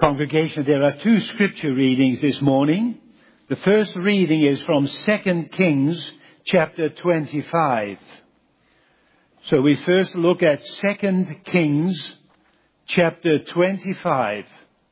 Congregation, there are two scripture readings this morning. The first reading is from 2 Kings chapter 25. So we first look at 2 Kings chapter 25.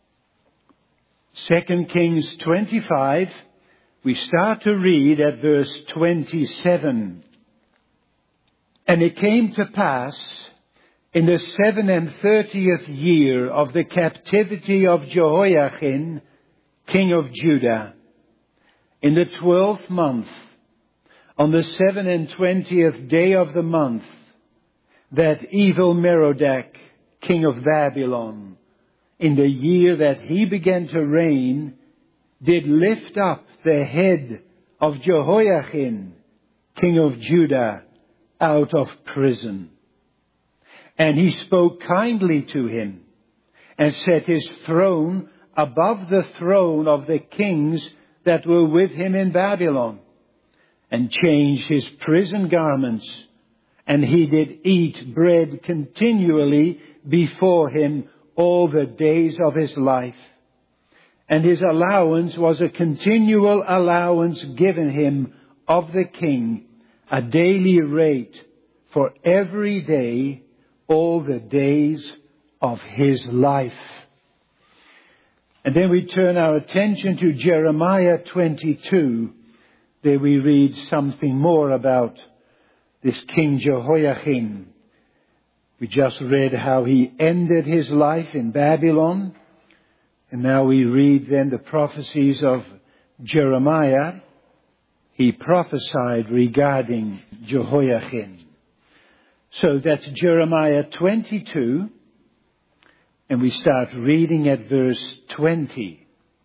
2 Kings 25, we start to read at verse 27. And it came to pass in the 37th year of the captivity of Jehoiachin, king of Judah, in the 12th month, on the 27th day of the month, that Evil-Merodach, king of Babylon, in the year that he began to reign, did lift up the head of Jehoiachin, king of Judah, out of prison. And he spoke kindly to him, and set his throne above the throne of the kings that were with him in Babylon, and changed his prison garments, and he did eat bread continually before him all the days of his life. And his allowance was a continual allowance given him of the king, a daily rate for every day, all the days of his life. And then we turn our attention to Jeremiah 22. There we read something more about this King Jehoiachin. We just read how he ended his life in Babylon. And now we read then the prophecies of Jeremiah. He prophesied regarding Jehoiachin. So that's Jeremiah 22, and we start reading at verse 20.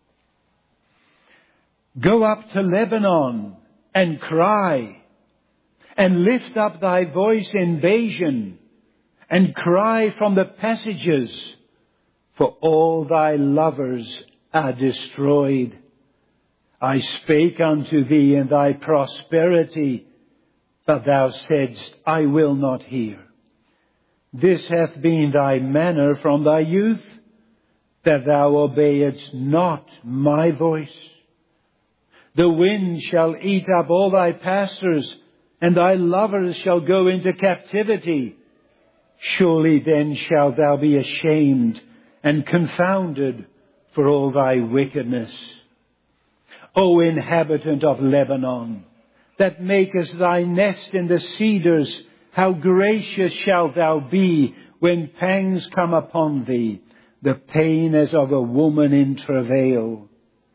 Go up to Lebanon and cry, and lift up thy voice in Bashan, and cry from the passages, for all thy lovers are destroyed. I spake unto thee in thy prosperity, but thou saidst, I will not hear. This hath been thy manner from thy youth, that thou obeyedst not my voice. The wind shall eat up all thy pastors, and thy lovers shall go into captivity. Surely then shalt thou be ashamed and confounded for all thy wickedness. O inhabitant of Lebanon, that makest thy nest in the cedars, how gracious shalt thou be when pangs come upon thee, the pain as of a woman in travail.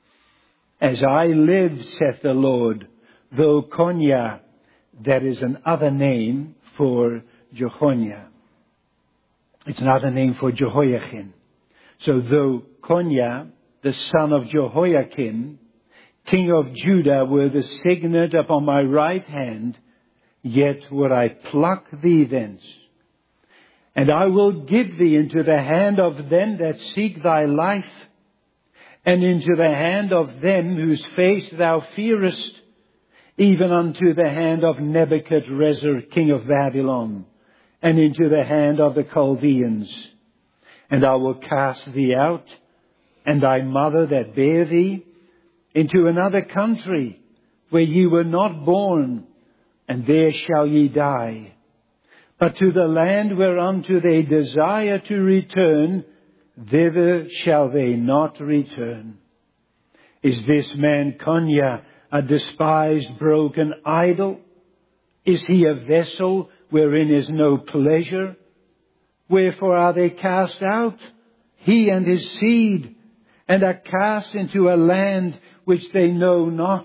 As I live, saith the Lord, though Coniah, that is another name for Jehoniah. It's another name for Jehoiachin. So though Coniah, the son of Jehoiakim, king of Judah, were the signet upon my right hand, yet would I pluck thee thence. And I will give thee into the hand of them that seek thy life, and into the hand of them whose face thou fearest, even unto the hand of Nebuchadrezzar, king of Babylon, and into the hand of the Chaldeans. And I will cast thee out, and thy mother that bare thee, into another country where ye were not born, and there shall ye die. But to the land whereunto they desire to return, thither shall they not return. Is this man Coniah a despised broken idol? Is he a vessel wherein is no pleasure? Wherefore are they cast out, he and his seed, and are cast into a land which they know not?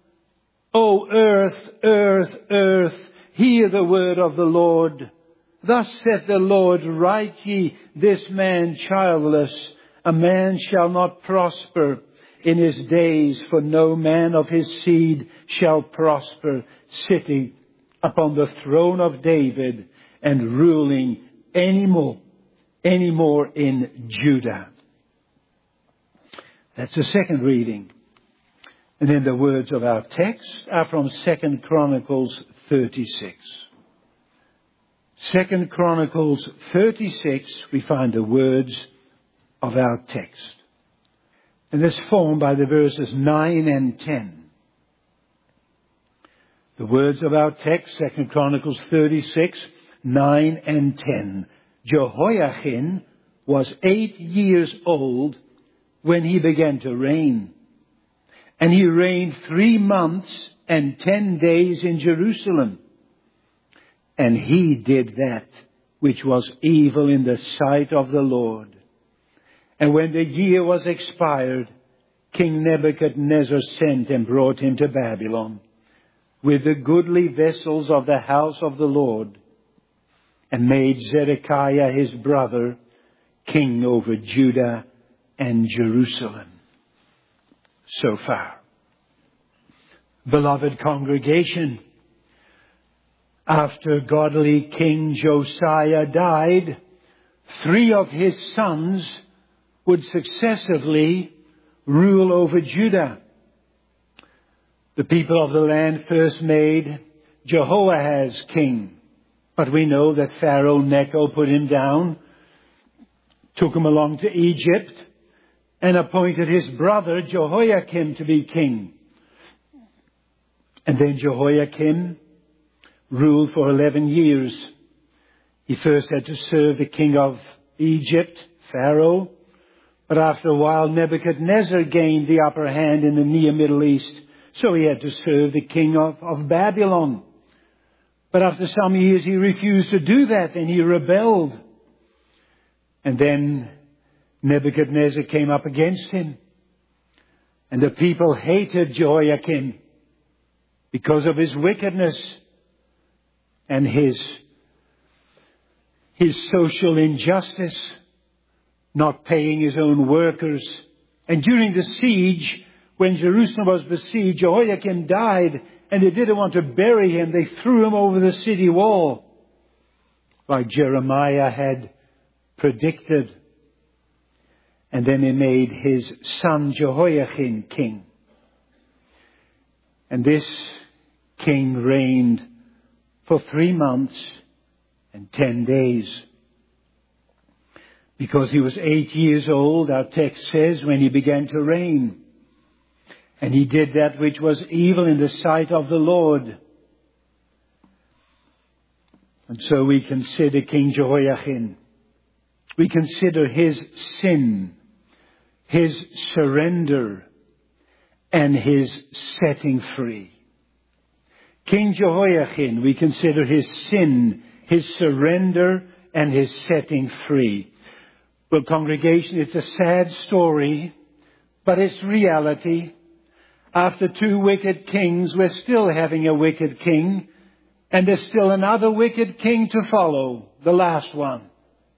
O earth, earth, earth, hear the word of the Lord. Thus saith the Lord, write ye this man childless. A man shall not prosper in his days, for no man of his seed shall prosper, sitting upon the throne of David and ruling any more in Judah. That's the second reading. And then the words of our text are from 2 Chronicles 36. 2 Chronicles 36, we find the words of our text. And it's formed by the verses 9 and 10. The words of our text, 2 Chronicles 36, 9 and 10. Jehoiachin was 8 years old when he began to reign. And he reigned 3 months and 10 days in Jerusalem. And he did that which was evil in the sight of the Lord. And when the year was expired, King Nebuchadnezzar sent and brought him to Babylon with the goodly vessels of the house of the Lord, and made Zedekiah his brother king over Judah and Jerusalem. So far. Beloved congregation, after godly King Josiah died, 3 of his sons would successively rule over Judah. The people of the land first made Jehoahaz king, but we know that Pharaoh Necho put him down, took him along to Egypt, and appointed his brother Jehoiakim to be king. And then Jehoiakim ruled for 11 years. He first had to serve the king of Egypt, Pharaoh, but after a while Nebuchadnezzar gained the upper hand in the near Middle East, so he had to serve the king of Babylon. But after some years he refused to do that and he rebelled. And then Nebuchadnezzar came up against him. And the people hated Jehoiakim because of his wickedness and his social injustice, not paying his own workers. And during the siege, when Jerusalem was besieged, Jehoiakim died, and they didn't want to bury him. They threw him over the city wall, like Jeremiah had predicted. And then they made his son Jehoiachin king. And this king reigned for 3 months and 10 days. Because he was 8 years old, our text says, when he began to reign. And he did that which was evil in the sight of the Lord. And so we consider King Jehoiachin. We consider his sin, his surrender, and his setting free. King Jehoiachin, we consider his sin, his surrender, and his setting free. Well, congregation, it's a sad story, but it's reality. After 2 wicked kings, we're still having a wicked king, and there's still another wicked king to follow, the last one.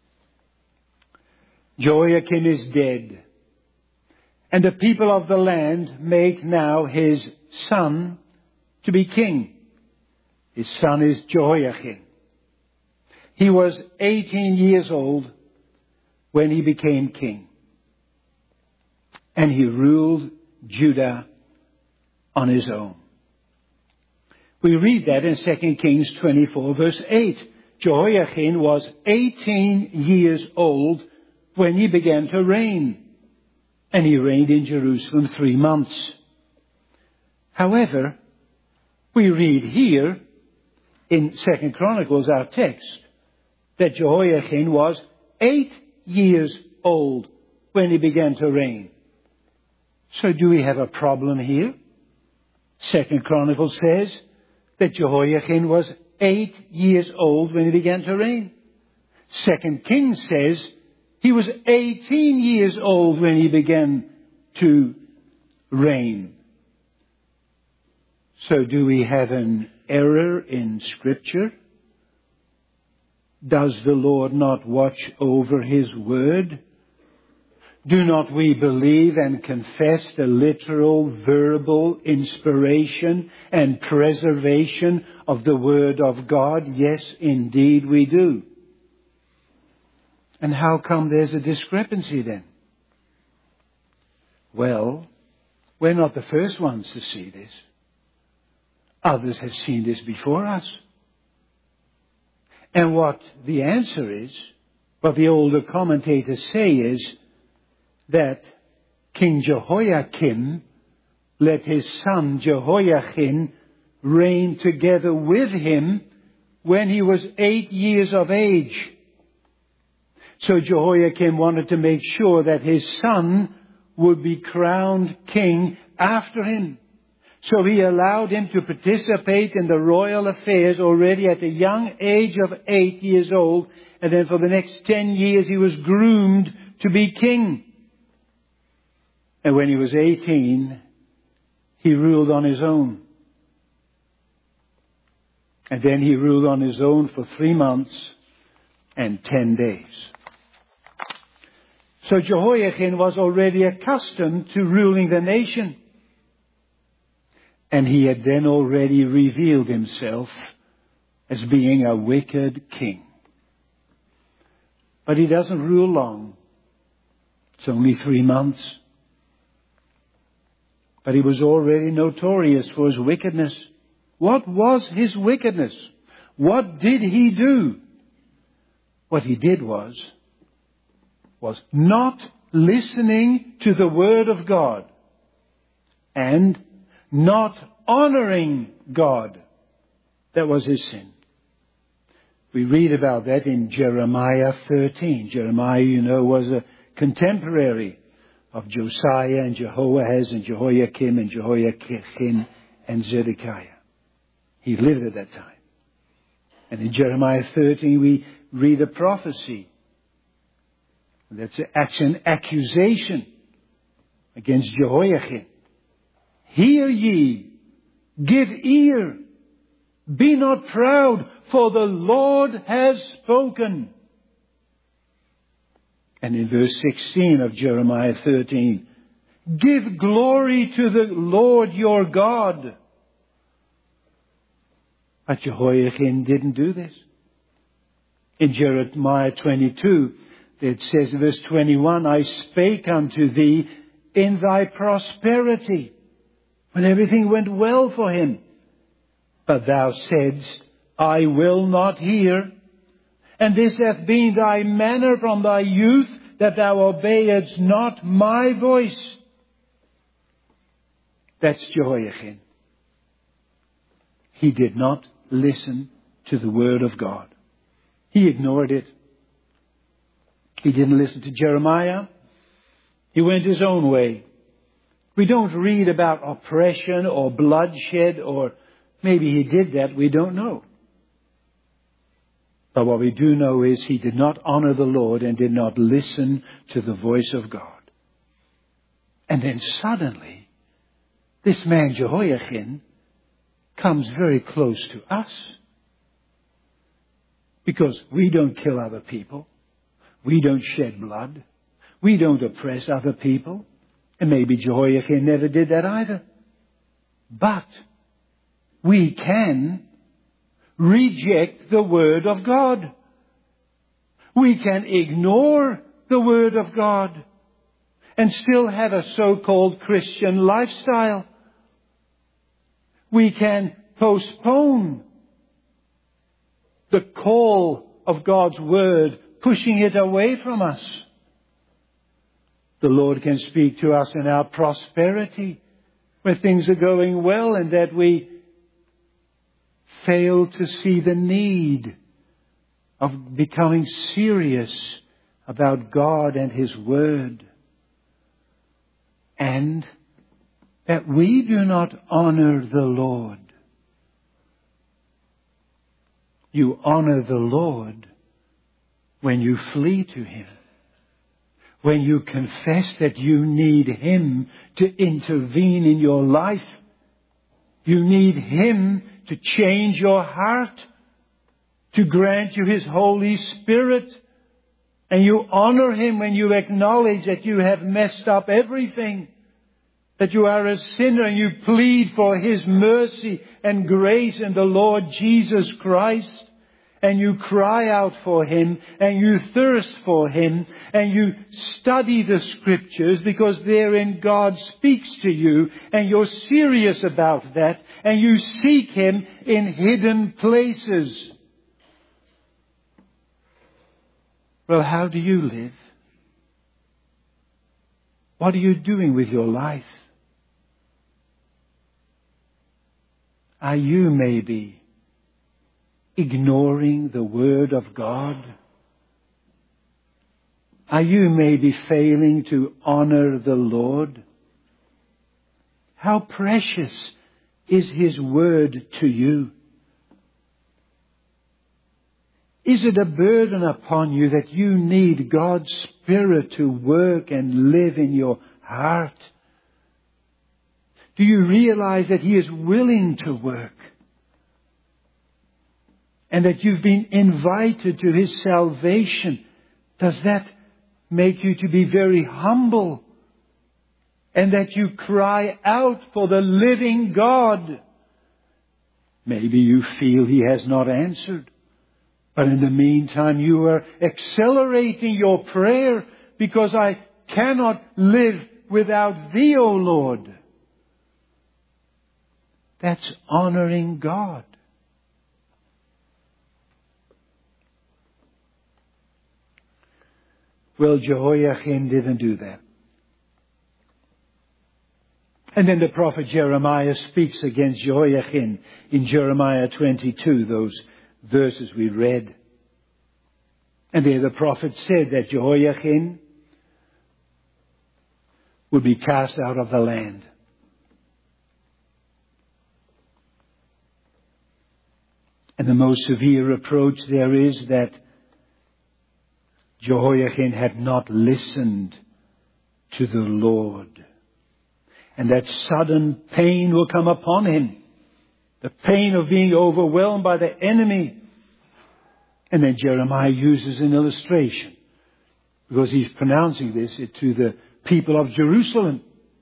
Jehoiakim is dead, and the people of the land make now his son to be king. His son is Jehoiachin. He was 18 years old when he became king, and he ruled Judah on his own. We read that in 2 Kings 24 verse 8. Jehoiachin was 18 years old when he began to reign, and he reigned in Jerusalem 3 months. However, we read here in 2 Chronicles, our text, that Jehoiachin was 8 years old when he began to reign. So do we have a problem here? 2 Chronicles says that Jehoiachin was 8 years old when he began to reign. 2 Kings says he was 18 years old when he began to reign. So do we have an error in Scripture? Does the Lord not watch over His word? Do not we believe and confess the literal, verbal inspiration and preservation of the Word of God? Yes, indeed we do. And how come there's a discrepancy then? Well, we're not the first ones to see this. Others have seen this before us. And what the answer is, what the older commentators say is, that King Jehoiakim let his son Jehoiachin reign together with him when he was 8 years of age. So Jehoiakim wanted to make sure that his son would be crowned king after him. So he allowed him to participate in the royal affairs already at a young age of 8 years old. And then for the next 10 years he was groomed to be king. And when he was 18, he ruled on his own. And then he ruled on his own for 3 months and 10 days. So Jehoiachin was already accustomed to ruling the nation. And he had then already revealed himself as being a wicked king. But he doesn't rule long. It's only 3 months. But he was already notorious for his wickedness. What was his wickedness? What did he do? What he did was not listening to the word of God and not honoring God. That was his sin. We read about that in Jeremiah 13. Jeremiah, you know, was a contemporary of Josiah and Jehoahaz and Jehoiakim and Jehoiachin and Zedekiah. He lived at that time. And in Jeremiah 13 we read a prophecy. That's an accusation against Jehoiachin. Hear ye, give ear, be not proud, for the Lord has spoken. And in verse 16 of Jeremiah 13, give glory to the Lord your God. But Jehoiachin didn't do this. In Jeremiah 22, it says in verse 21, I spake unto thee in thy prosperity, when everything went well for him. But thou saidst, I will not hear. And this hath been thy manner from thy youth, that thou obeyedst not my voice. That's Jehoiachin. He did not listen to the word of God. He ignored it. He didn't listen to Jeremiah. He went his own way. We don't read about oppression or bloodshed, or maybe he did that, we don't know. But what we do know is he did not honor the Lord and did not listen to the voice of God. And then suddenly, this man Jehoiachin comes very close to us. Because we don't kill other people. We don't shed blood. We don't oppress other people. And maybe Jehoiachin never did that either. But we can reject the word of God. We can ignore the word of God and still have a so-called Christian lifestyle. We can postpone the call of God's word, pushing it away from us. The Lord can speak to us in our prosperity, when things are going well, and that we fail to see the need of becoming serious about God and His Word. And that we do not honor the Lord. You honor the Lord when you flee to Him. When you confess that you need Him to intervene in your life. You need Him to change your heart, to grant you His Holy Spirit. And you honor Him when you acknowledge that you have messed up everything, that you are a sinner, and you plead for His mercy and grace in the Lord Jesus Christ. And you cry out for Him, and you thirst for Him, and you study the Scriptures, because therein God speaks to you, and you're serious about that, and you seek Him in hidden places. Well, how do you live? What are you doing with your life? Are you maybe ignoring the Word of God? Are you maybe failing to honor the Lord? How precious is His Word to you? Is it a burden upon you that you need God's Spirit to work and live in your heart? Do you realize that He is willing to work? And that you've been invited to His salvation? Does that make you to be very humble? And that you cry out for the living God? Maybe you feel He has not answered. But in the meantime, you are accelerating your prayer, because I cannot live without Thee, O Lord. That's honoring God. Well, Jehoiachin didn't do that. And then the prophet Jeremiah speaks against Jehoiachin in Jeremiah 22, those verses we read. And there the prophet said that Jehoiachin would be cast out of the land. And the most severe reproach there is that Jehoiachin had not listened to the Lord. And that sudden pain will come upon him. The pain of being overwhelmed by the enemy. And then Jeremiah uses an illustration, because he's pronouncing this to the people of Jerusalem.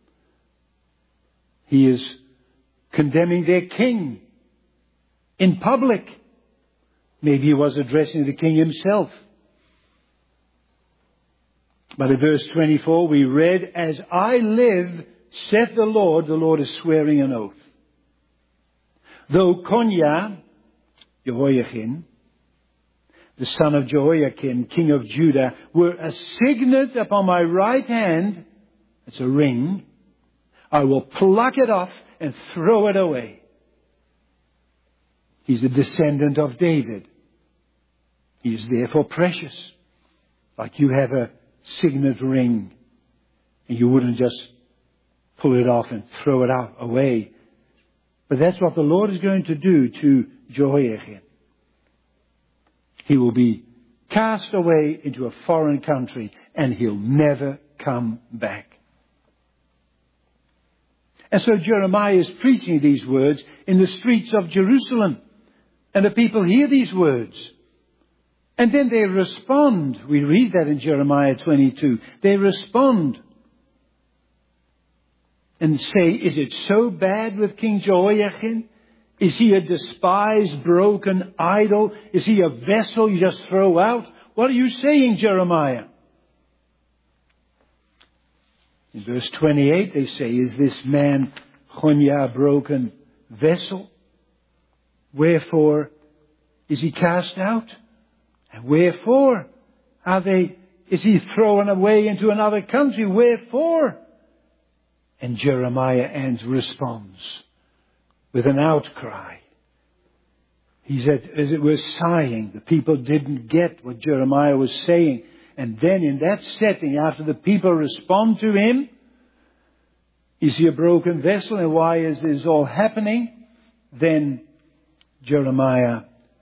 He is condemning their king in public. Maybe he was addressing the king himself. But in verse 24 we read, "As I live, saith the Lord is swearing an oath. Though Coniah, Jehoiachin, the son of Jehoiakim, king of Judah, were a signet upon my right hand," it's a ring, "I will pluck it off and throw it away." He's a descendant of David. He is therefore precious. Like you have a signet ring, and you wouldn't just pull it off and throw it away. But that's what the Lord is going to do to Jehoiachin. He will be cast away into a foreign country, and he'll never come back. And so Jeremiah is preaching these words in the streets of Jerusalem. And the people hear these words. And then they respond. We read that in Jeremiah 22. They respond and say, "Is it so bad with King Jehoiachin? Is he a despised, broken idol? Is he a vessel you just throw out? What are you saying, Jeremiah?" In verse 28 they say, "Is this man Coniah a broken vessel? Wherefore is he cast out? And wherefore is he thrown away into another country? Wherefore?" And Jeremiah responds with an outcry. He said, as it were, sighing. The people didn't get what Jeremiah was saying. And then in that setting, after the people respond to him, is he a broken vessel, and why is this all happening? Then Jeremiah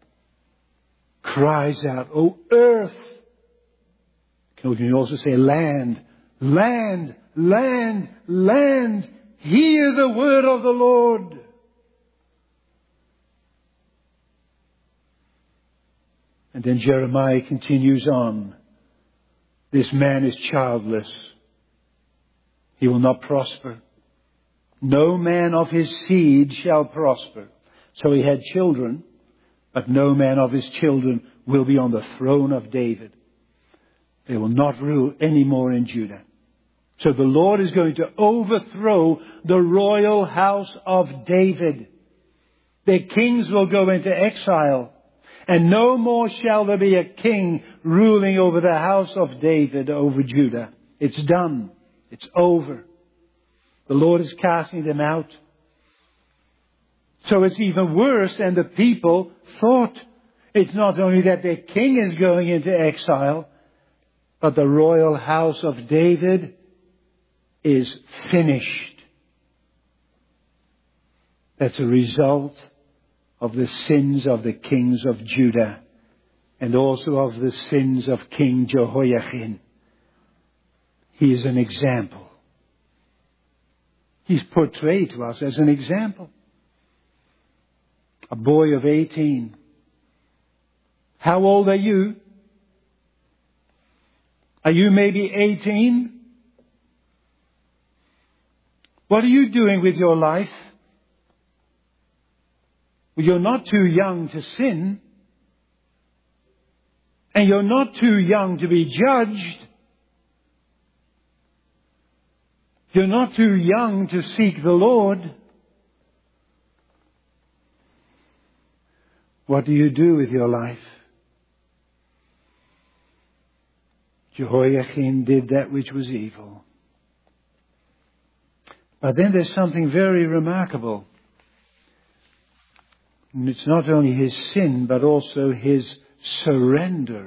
cries out, "O earth!" Can you also say land? "Land, land, land, hear the word of the Lord." And then Jeremiah continues on. "This man is childless. He will not prosper. No man of his seed shall prosper." So he had children, but no man of his children will be on the throne of David. They will not rule anymore in Judah. So the Lord is going to overthrow the royal house of David. Their kings will go into exile. And no more shall there be a king ruling over the house of David, over Judah. It's done. It's over. The Lord is casting them out. So it's even worse than the people thought. It's not only that their king is going into exile, but the royal house of David is finished. That's a result of the sins of the kings of Judah and also of the sins of King Jehoiachin. He is an example. He's portrayed to us as an example. A boy of 18. How old are you? Are you maybe 18? What are you doing with your life? Well, you're not too young to sin. And you're not too young to be judged. You're not too young to seek the Lord. What do you do with your life? Jehoiachin did that which was evil. But then there's something very remarkable. And it's not only his sin, but also his surrender.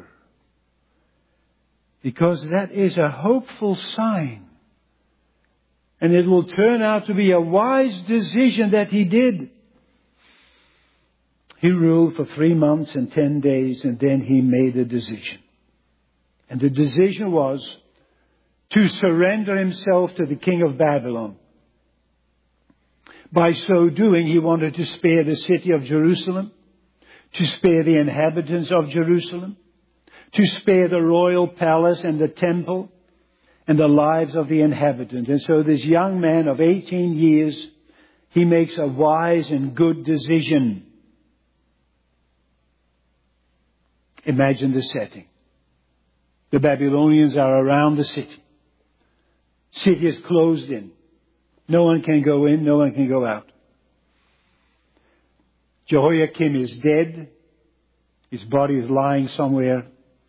Because that is a hopeful sign. And it will turn out to be a wise decision that he did. He ruled for 3 months and 10 days, and then he made a decision. And the decision was to surrender himself to the king of Babylon. By so doing, he wanted to spare the city of Jerusalem, to spare the inhabitants of Jerusalem, to spare the royal palace and the temple and the lives of the inhabitants. And so this young man of 18 years, he makes a wise and good decision. Imagine the setting. The Babylonians are around the city. City is closed in. No one can go in, no one can go out. Jehoiakim is dead. His body is lying somewhere.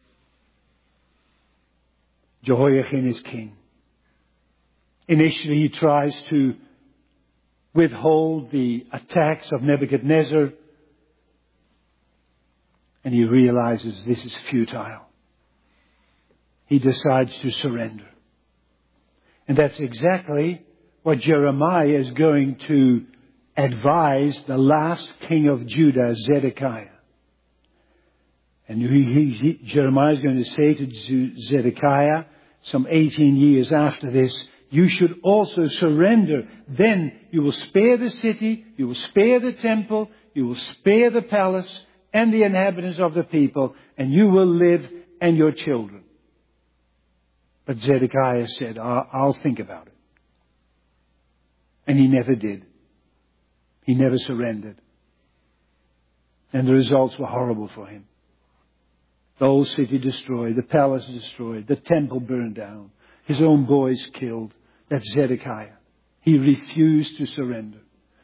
Jehoiachin is king. Initially he tries to withhold the attacks of Nebuchadnezzar. And he realizes this is futile. He decides to surrender. And that's exactly what Jeremiah is going to advise the last king of Judah, Zedekiah. And Jeremiah is going to say to Zedekiah, some 18 years after this, you should also surrender. Then you will spare the city, you will spare the temple, you will spare the palace and the inhabitants of the people, and you will live and your children. But Zedekiah said, I'll think about it. And he never did. He never surrendered. And the results were horrible for him. The whole city destroyed, the palace destroyed, the temple burned down, his own boys killed. That's Zedekiah. He refused to surrender.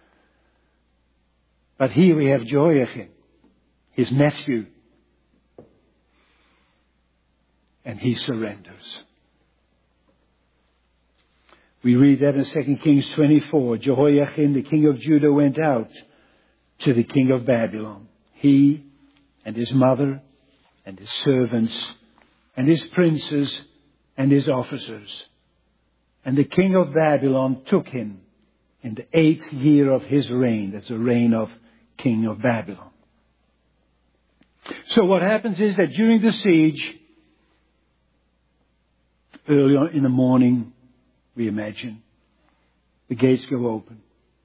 But here we have Jehoiachin, his nephew. And he surrenders. We read that in 2 Kings 24. Jehoiachin, the king of Judah, went out to the king of Babylon. He and his mother and his servants and his princes and his officers. And the king of Babylon took him in the 8th year of his reign. That's the reign of king of Babylon. So what happens is that during the siege, early on in the morning, we imagine, the gates go open.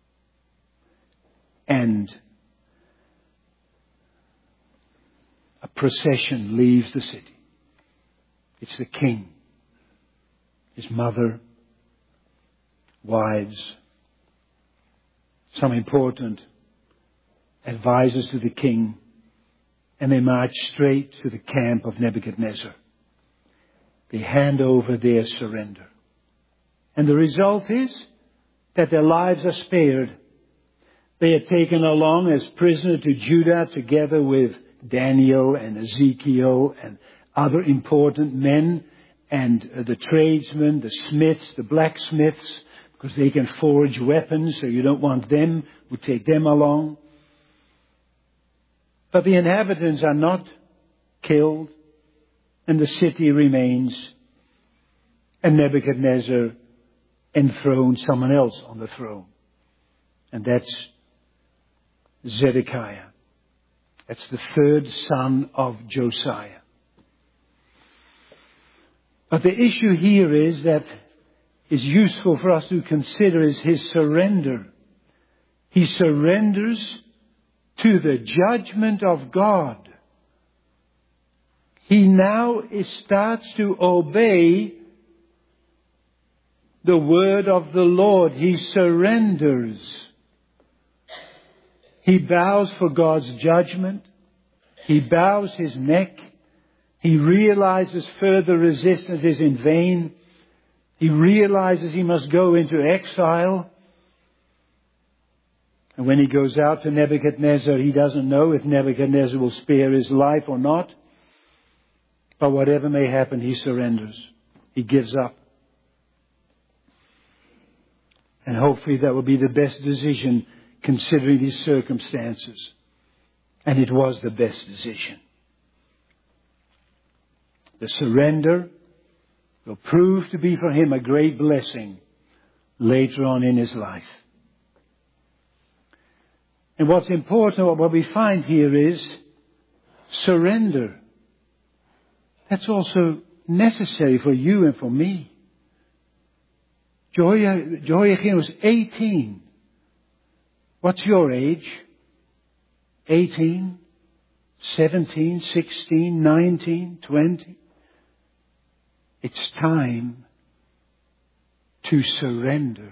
And a procession leaves the city. It's the king, his mother, wives, some important advisors to the king, and they march straight to the camp of Nebuchadnezzar. They hand over their surrender. And the result is that their lives are spared. They are taken along as prisoners to Judah together with Daniel and Ezekiel and other important men. and the tradesmen, the smiths, the blacksmiths, because they can forge weapons, so you don't want them, we take them along. But the inhabitants are not killed, and the city remains, and Nebuchadnezzar enthroned someone else on the throne. And that's Zedekiah. That's the third son of Josiah. But the issue here is that is useful for us to consider is his surrender. He surrenders to the judgment of God. He now starts to obey the word of the Lord. He surrenders. He bows for God's judgment. He bows his neck. He realizes further resistance is in vain. He realizes he must go into exile. And when he goes out to Nebuchadnezzar, he doesn't know if Nebuchadnezzar will spare his life or not. But whatever may happen, he surrenders. He gives up. And hopefully that will be the best decision considering these circumstances. And it was the best decision. The surrender will prove to be for him a great blessing later on in his life. And what's important, what we find here is surrender. That's also necessary for you and for me. Jehoiakim was 18. What's your age? 18, 17, 16, 19, 20. It's time to surrender.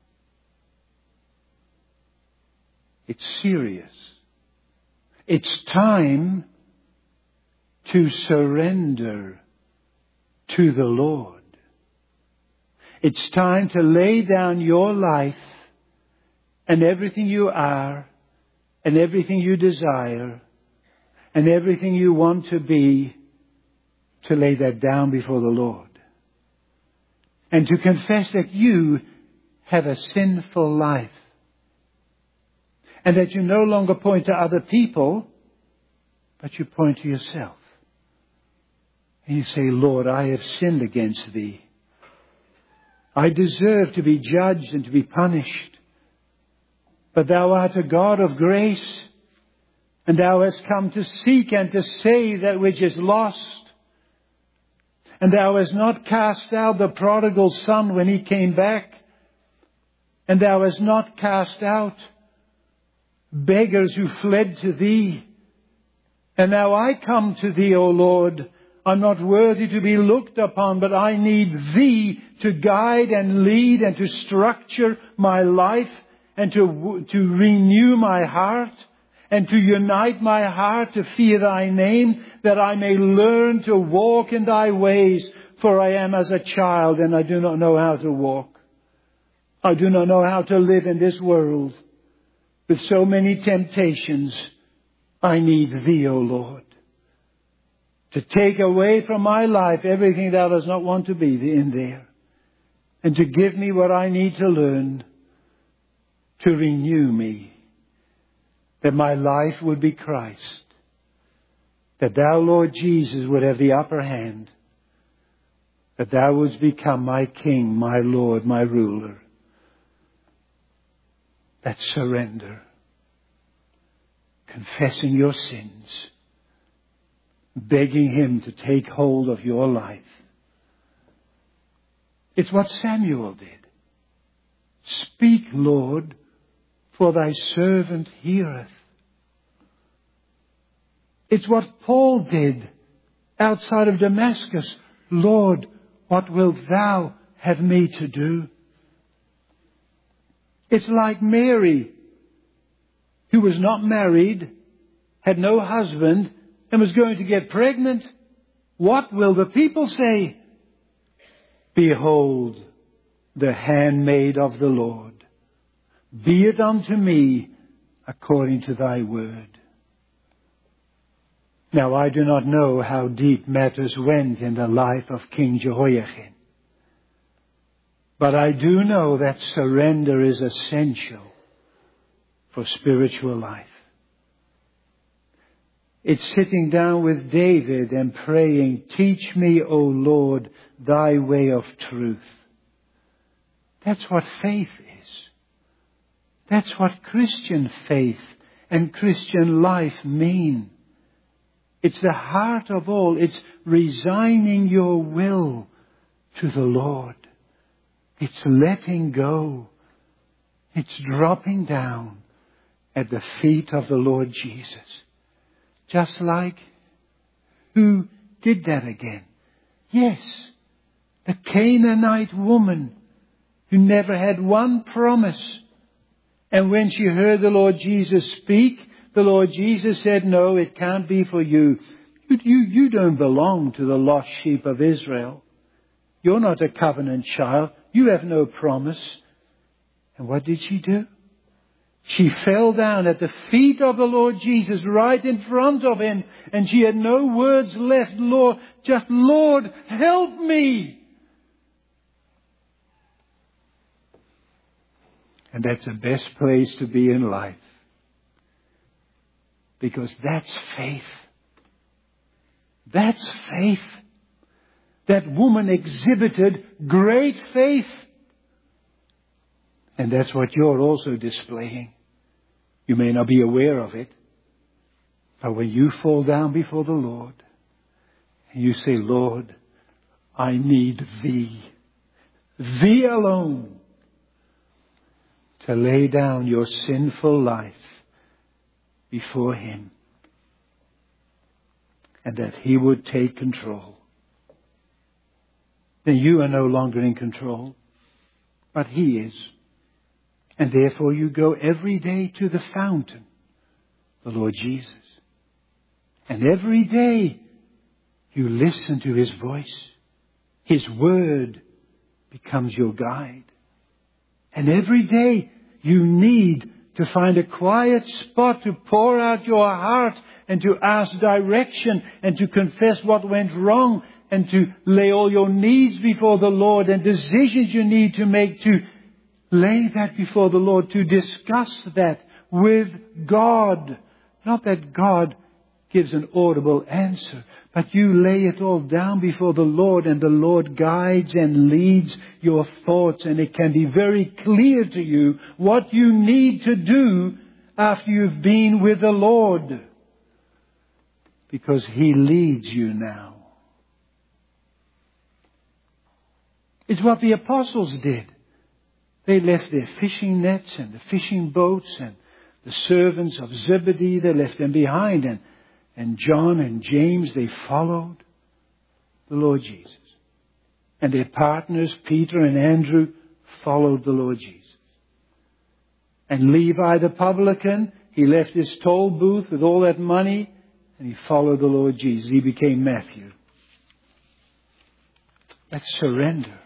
It's serious. It's time to surrender to the Lord. It's time to lay down your life and everything you are and everything you desire and everything you want to be, to lay that down before the Lord. And to confess that you have a sinful life. And that you no longer point to other people, but you point to yourself. And you say, Lord, I have sinned against thee. I deserve to be judged and to be punished. But thou art a God of grace, and thou hast come to seek and to save that which is lost. And thou hast not cast out the prodigal son when he came back. And thou hast not cast out beggars who fled to thee. And now I come to thee, O Lord. I'm not worthy to be looked upon, but I need thee to guide and lead and to structure my life and to renew my heart and to unite my heart to fear thy name, that I may learn to walk in thy ways. For I am as a child and I do not know how to walk. I do not know how to live in this world with so many temptations. I need thee, O Lord, to take away from my life everything that does not want to be in there, and to give me what I need to learn, to renew me, that my life would be Christ, that thou, Lord Jesus, would have the upper hand, that thou wouldst become my King, my Lord, my ruler. That surrender, confessing your sins, begging him to take hold of your life. It's what Samuel did. Speak, Lord, for thy servant heareth. It's what Paul did outside of Damascus. Lord, what wilt thou have me to do? It's like Mary, who was not married, had no husband, and was going to get pregnant. What will the people say? Behold, the handmaid of the Lord. Be it unto me according to thy word. Now, I do not know how deep matters went in the life of King Jehoiachin. But I do know that surrender is essential for spiritual life. It's sitting down with David and praying, "Teach me, O Lord, thy way of truth." That's what faith is. That's what Christian faith and Christian life mean. It's the heart of all. It's resigning your will to the Lord. It's letting go. It's dropping down at the feet of the Lord Jesus. Just like, who did that again? Yes, the Canaanite woman who never had one promise. And when she heard the Lord Jesus speak, the Lord Jesus said, "No, it can't be for you. You don't belong to the lost sheep of Israel. You're not a covenant child. You have no promise." And what did she do? She fell down at the feet of the Lord Jesus, right in front of him, and she had no words left. Lord, help me. And that's the best place to be in life. Because that's faith. That's faith. That woman exhibited great faith. And that's what you're also displaying. You may not be aware of it, but when you fall down before the Lord, and you say, "Lord, I need Thee, Thee alone, to lay down your sinful life before Him, and that He would take control," then you are no longer in control, but He is. And therefore you go every day to the fountain, the Lord Jesus. And every day you listen to His voice. His word becomes your guide. And every day you need to find a quiet spot to pour out your heart and to ask direction and to confess what went wrong and to lay all your needs before the Lord and decisions you need to make, to lay that before the Lord, to discuss that with God. Not that God gives an audible answer, but you lay it all down before the Lord, and the Lord guides and leads your thoughts, and it can be very clear to you what you need to do after you've been with the Lord. Because He leads you now. It's what the apostles did. They left their fishing nets and the fishing boats and the servants of Zebedee, they left them behind. And John and James, they followed the Lord Jesus. And their partners, Peter and Andrew, followed the Lord Jesus. And Levi the publican, he left his toll booth with all that money and he followed the Lord Jesus. He became Matthew. That's surrender.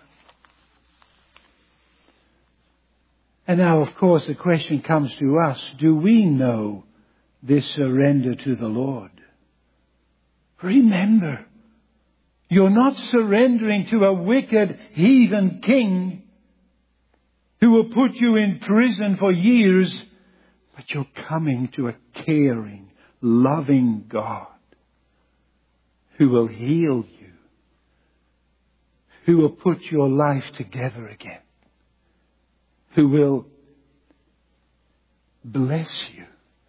And now, of course, the question comes to us, do we know this surrender to the Lord? Remember, you're not surrendering to a wicked heathen king who will put you in prison for years, but you're coming to a caring, loving God who will heal you, who will put your life together again, who will bless you,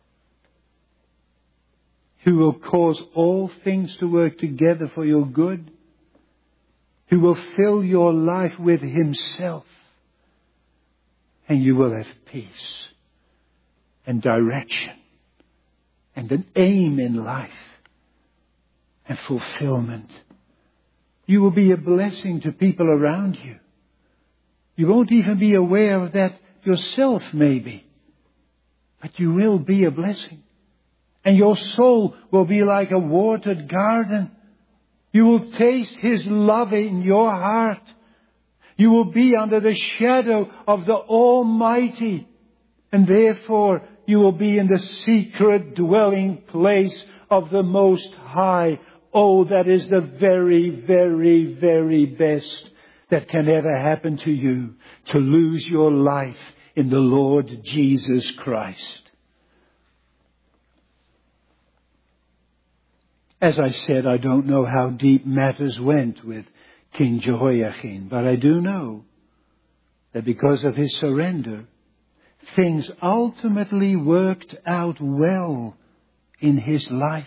who will cause all things to work together for your good, who will fill your life with Himself, and you will have peace and direction and an aim in life and fulfillment. You will be a blessing to people around you. You won't even be aware of that yourself, maybe. But you will be a blessing. And your soul will be like a watered garden. You will taste His love in your heart. You will be under the shadow of the Almighty. And therefore, you will be in the secret dwelling place of the Most High. Oh, that is the very, very, very best that can ever happen to you, to lose your life in the Lord Jesus Christ. As I said, I don't know how deep matters went with King Jehoiachin, but I do know that because of his surrender, things ultimately worked out well in his life.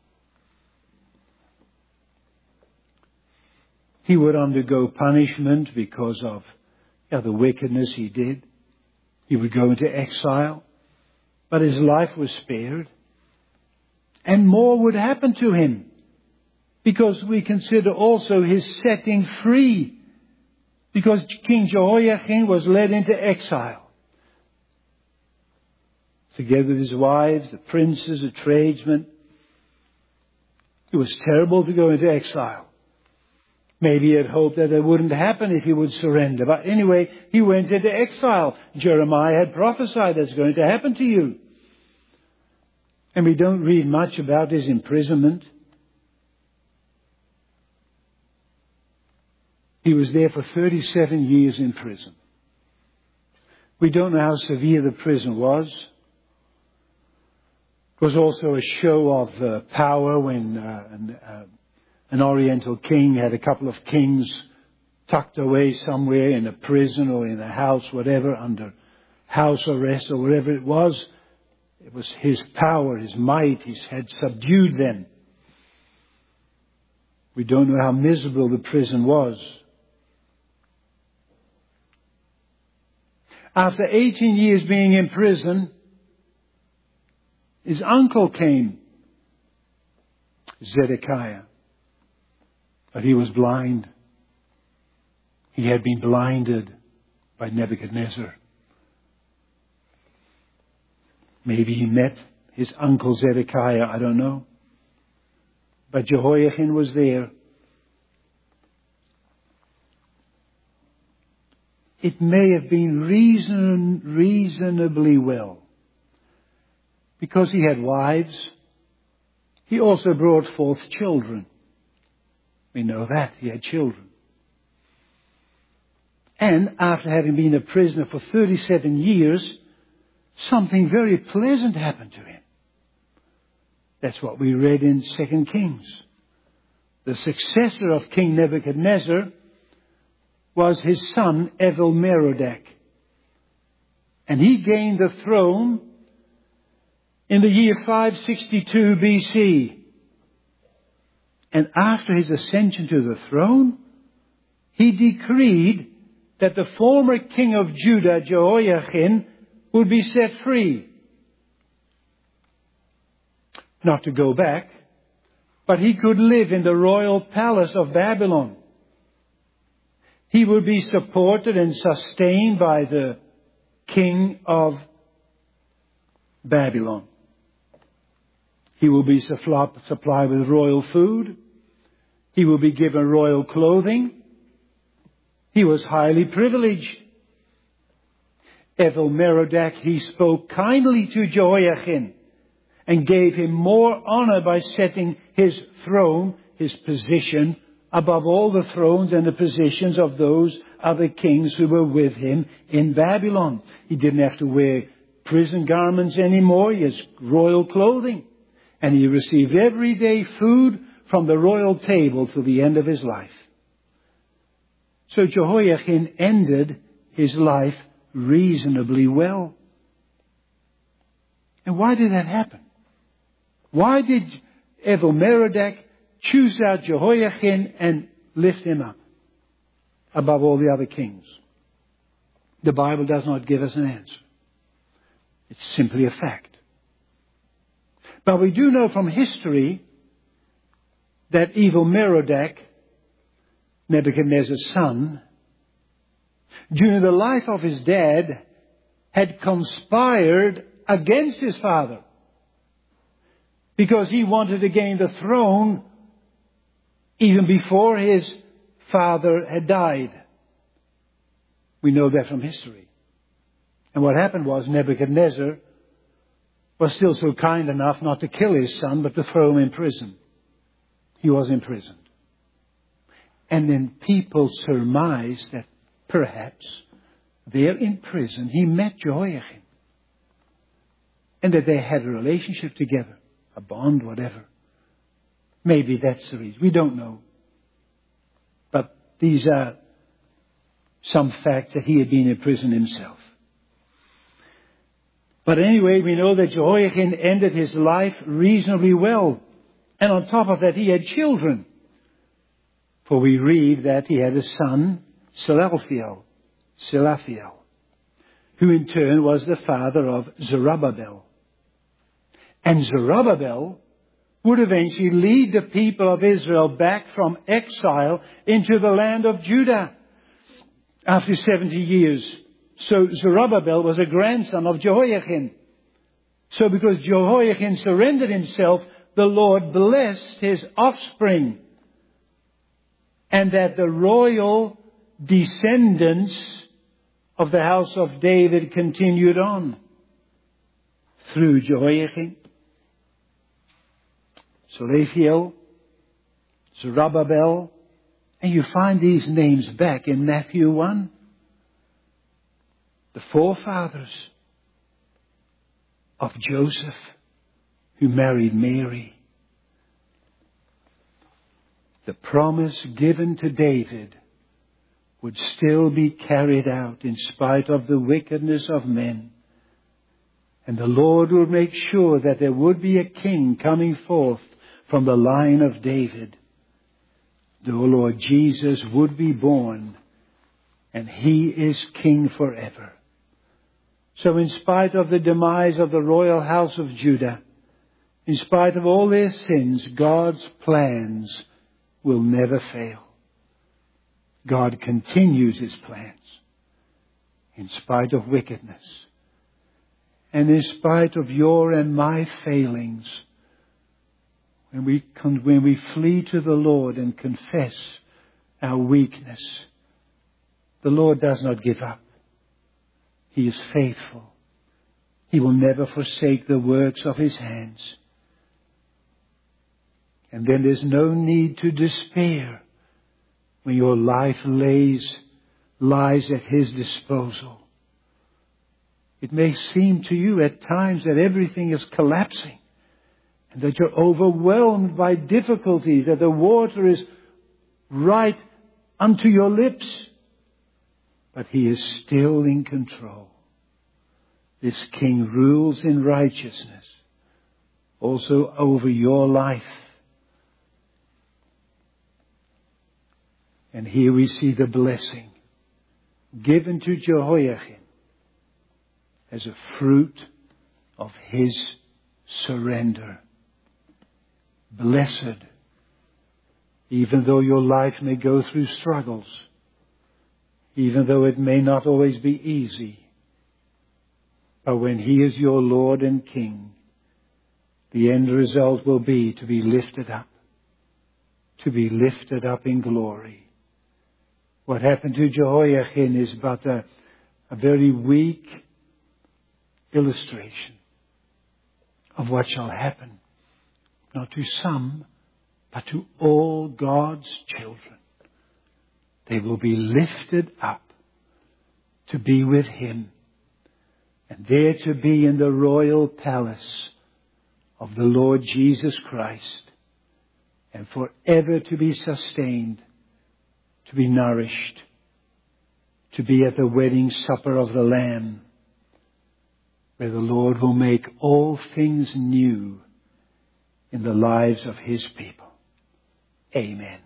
He would undergo punishment because of the wickedness he did. He would go into exile, but his life was spared. And more would happen to him, because we consider also his setting free, because King Jehoiachin was led into exile. Together with his wives, the princes, the tradesmen. It was terrible to go into exile. Maybe he had hoped that it wouldn't happen if he would surrender. But anyway, he went into exile. Jeremiah had prophesied that's going to happen to you. And we don't read much about his imprisonment. He was there for 37 years in prison. We don't know how severe the prison was. It was also a show of power when an Oriental king had a couple of kings tucked away somewhere in a prison or in a house, whatever, under house arrest or whatever it was. It was his power, his might, he had subdued them. We don't know how miserable the prison was. After 18 years being in prison, his uncle came, Zedekiah. But he was blind. He had been blinded by Nebuchadnezzar. Maybe he met his uncle Zedekiah, I don't know. But Jehoiachin was there. It may have been reasonably well. Because he had wives, he also brought forth children. We know that. He had children. And after having been a prisoner for 37 years, something very pleasant happened to him. That's what we read in 2 Kings. The successor of King Nebuchadnezzar was his son Evil-Merodach. And he gained the throne in the year 562 BC. And after his ascension to the throne, he decreed that the former king of Judah, Jehoiachin, would be set free. Not to go back, but he could live in the royal palace of Babylon. He would be supported and sustained by the king of Babylon. He will be supplied with royal food. He will be given royal clothing. He was highly privileged. Evil-Merodach, he spoke kindly to Jehoiachin and gave him more honor by setting his throne, his position, above all the thrones and the positions of those other kings who were with him in Babylon. He didn't have to wear prison garments anymore. He has royal clothing. And he received everyday food from the royal table to the end of his life. So Jehoiachin ended his life reasonably well. And why did that happen? Why did Evil-Merodach choose out Jehoiachin and lift him up above all the other kings? The Bible does not give us an answer. It's simply a fact. But we do know from history that Evil-Merodach, Nebuchadnezzar's son, during the life of his dad, had conspired against his father because he wanted to gain the throne even before his father had died. We know that from history. And what happened was Nebuchadnezzar was still so kind enough not to kill his son, but to throw him in prison. He was imprisoned. And then people surmised that perhaps there in prison he met Jehoiakim. And that they had a relationship together, a bond, whatever. Maybe that's the reason. We don't know. But these are some facts that he had been in prison himself. But anyway, we know that Jehoiakim ended his life reasonably well. And on top of that, he had children. For we read that he had a son, Salathiel, who in turn was the father of Zerubbabel. And Zerubbabel would eventually lead the people of Israel back from exile into the land of Judah after 70 years. So Zerubbabel was a grandson of Jehoiakim. So because Jehoiakim surrendered himself, the Lord blessed his offspring. And that the royal descendants of the house of David continued on through Jehoiakim, Salathiel, Zerubbabel, and you find these names back in Matthew 1. The forefathers of Joseph who married Mary. The promise given to David would still be carried out in spite of the wickedness of men. And the Lord would make sure that there would be a king coming forth from the line of David. The Lord Jesus would be born, and he is king forever. So in spite of the demise of the royal house of Judah, in spite of all their sins, God's plans will never fail. God continues his plans in spite of wickedness. And in spite of your and my failings, when we flee to the Lord and confess our weakness, the Lord does not give up. He is faithful. He will never forsake the works of his hands. And then there's no need to despair when your life lies at his disposal. It may seem to you at times that everything is collapsing and that you're overwhelmed by difficulties, that the water is right unto your lips. But he is still in control. This king rules in righteousness, also over your life. And here we see the blessing given to Jehoiakim as a fruit of his surrender. Blessed, even though your life may go through struggles, even though it may not always be easy, but when he is your Lord and King, the end result will be to be lifted up in glory. What happened to Jehoiakim is but a very weak illustration of what shall happen, not to some, but to all God's children. They will be lifted up to be with him, and there to be in the royal palace of the Lord Jesus Christ, and forever to be sustained, to be nourished, to be at the wedding supper of the Lamb, where the Lord will make all things new in the lives of his people. Amen.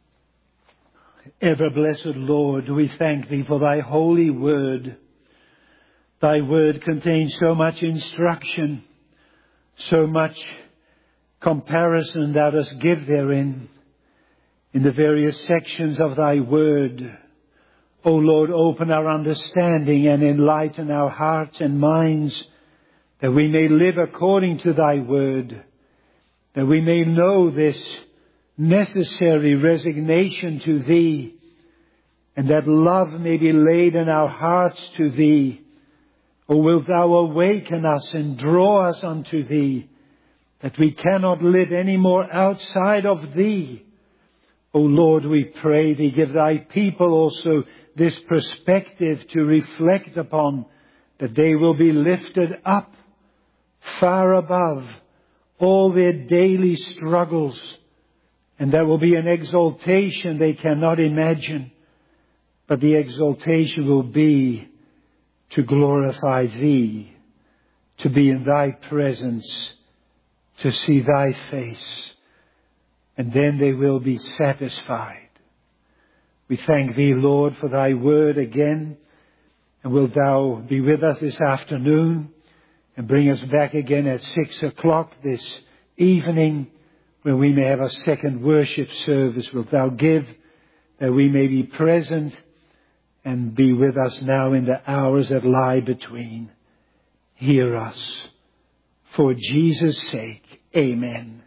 Ever blessed Lord, we thank thee for thy holy word. Thy word contains so much instruction, so much comparison thou dost give therein. In the various sections of thy word, O Lord, open our understanding and enlighten our hearts and minds, that we may live according to thy word, that we may know this necessary resignation to thee, and that love may be laid in our hearts to thee. O wilt thou awaken us and draw us unto thee, that we cannot live any more outside of thee. O Lord, we pray thee, give thy people also this perspective to reflect upon, that they will be lifted up far above all their daily struggles, and there will be an exaltation they cannot imagine, but the exaltation will be to glorify thee, to be in thy presence, to see thy face, and then they will be satisfied. We thank thee, Lord, for thy word again, and wilt thou be with us this afternoon and bring us back again at 6 o'clock this evening, where we may have a second worship service. Wilt thou give that we may be present and be with us now in the hours that lie between. Hear us. For Jesus' sake, amen.